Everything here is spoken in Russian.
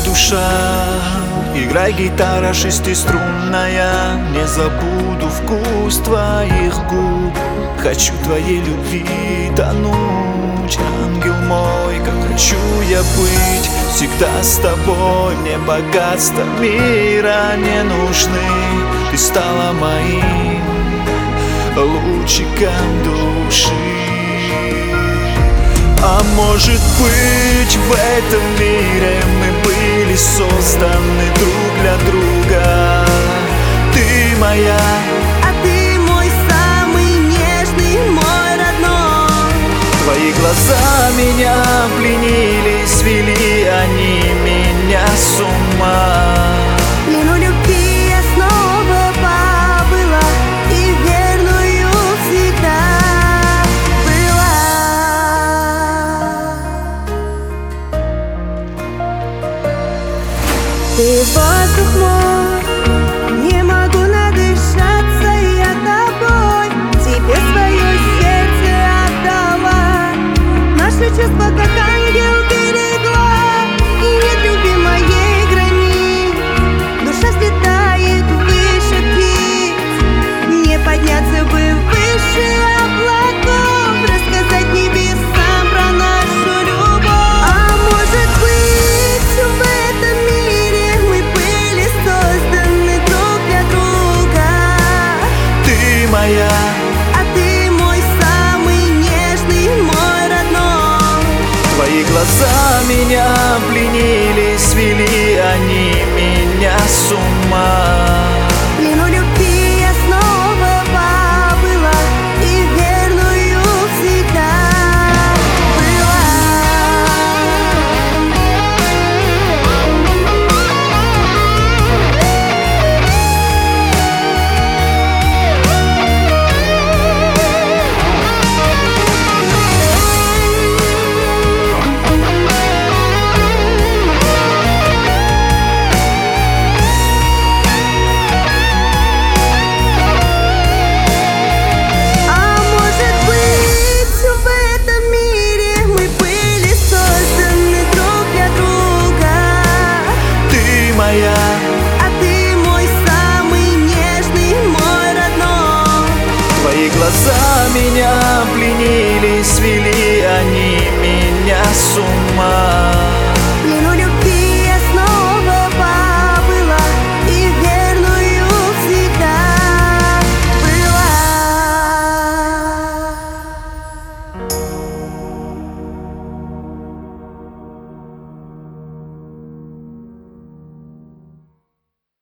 душа, играй, гитара шестиструнная. Не забуду вкус твоих губ. Хочу твоей любви тонуть, ангел мой, как хочу я быть всегда с тобой. Мне богатства мира не нужны. Ты стала моим лучиком души. А может быть, в этом мире мы были созданы друг для друга. Ты моя, а ты мой самый нежный, мой родной. твои глаза меня пленили, свели они меня с ума. Плену любви я снова побыла и верную всегда была. Ты воздух мой, не могу надышаться я тобой. Тебе свое сердце отдала, наши чувства как ангел берегла. И нет любви моей границ, душа взлетает выше птиц. Мне подняться бы выше облаков, рассказать небесам про нашу любовь. А может быть, в этом мире мы были созданы друг для друга. Ты моя, А ты мой самый нежный, мой родной. твои глаза меня пленили, свели они меня с ума.